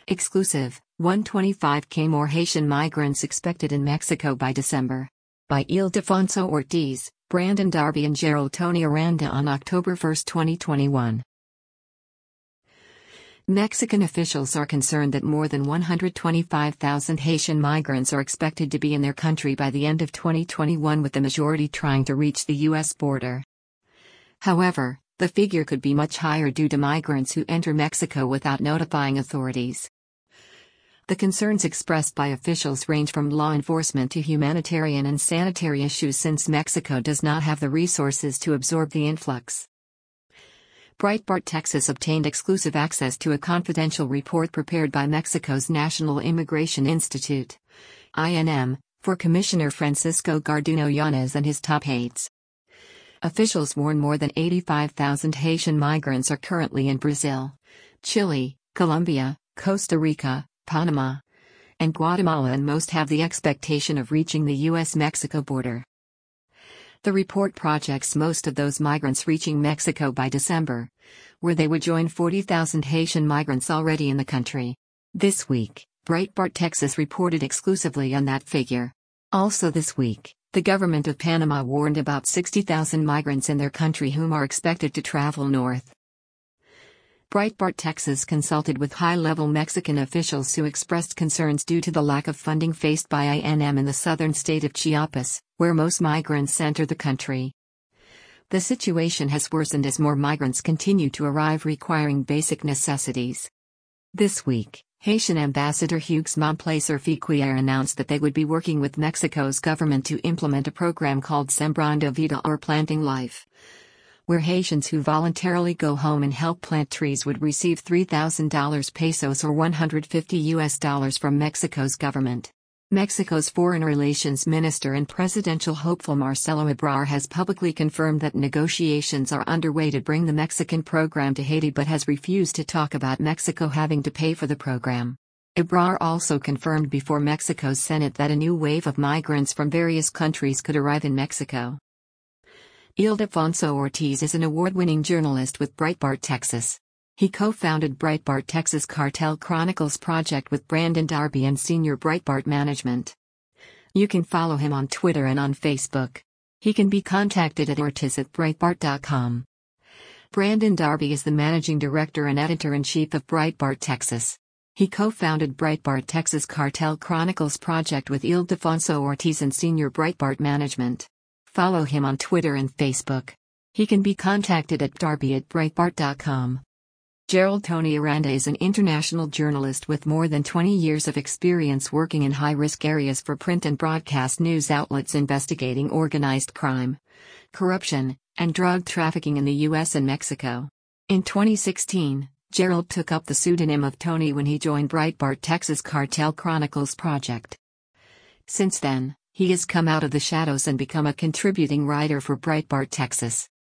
Exclusive, 125K more Haitian migrants expected in Mexico by December. By Ildefonso Ortiz, Brandon Darby and Gerald Tony Aranda on October 1, 2021. Mexican officials are concerned that more than 125,000 Haitian migrants are expected to be in their country by the end of 2021, with the majority trying to reach the U.S. border. However, the figure could be much higher due to migrants who enter Mexico without notifying authorities. The concerns expressed by officials range from law enforcement to humanitarian and sanitary issues, since Mexico does not have the resources to absorb the influx. Breitbart Texas obtained exclusive access to a confidential report prepared by Mexico's National Immigration Institute, INM, for Commissioner Francisco Garduño Yanez and his top aides. Officials warn more than 85,000 Haitian migrants are currently in Brazil, Chile, Colombia, Costa Rica, Panama, and Guatemala, and most have the expectation of reaching the U.S.-Mexico border. The report projects most of those migrants reaching Mexico by December, where they would join 40,000 Haitian migrants already in the country. This week, Breitbart Texas reported exclusively on that figure. Also this week, the government of Panama warned about 60,000 migrants in their country whom are expected to travel north. Breitbart Texas consulted with high-level Mexican officials who expressed concerns due to the lack of funding faced by INM in the southern state of Chiapas, where most migrants enter the country. The situation has worsened as more migrants continue to arrive requiring basic necessities. This week, Haitian Ambassador Hugues Montplaisir Figuier announced that they would be working with Mexico's government to implement a program called Sembrando Vida, or Planting Life, where Haitians who voluntarily go home and help plant trees would receive $3,000 pesos or $150 from Mexico's government. Mexico's Foreign Relations Minister and presidential hopeful Marcelo Ebrard has publicly confirmed that negotiations are underway to bring the Mexican program to Haiti, but has refused to talk about Mexico having to pay for the program. Ebrard also confirmed before Mexico's Senate that a new wave of migrants from various countries could arrive in Mexico. Ildefonso Ortiz is an award-winning journalist with Breitbart Texas. He co-founded Breitbart Texas Cartel Chronicles project with Brandon Darby and senior Breitbart management. You can follow him on Twitter and on Facebook. He can be contacted at ortiz@breitbart.com. Brandon Darby is the managing director and editor-in-chief of Breitbart Texas. He co-founded Breitbart Texas Cartel Chronicles project with Ildefonso Ortiz and senior Breitbart management. Follow him on Twitter and Facebook. He can be contacted at darby@breitbart.com. Gerald Tony Aranda is an international journalist with more than 20 years of experience working in high-risk areas for print and broadcast news outlets investigating organized crime, corruption, and drug trafficking in the U.S. and Mexico. In 2016, Gerald took up the pseudonym of Tony when he joined Breitbart Texas Cartel Chronicles project. Since then, he has come out of the shadows and become a contributing writer for Breitbart Texas.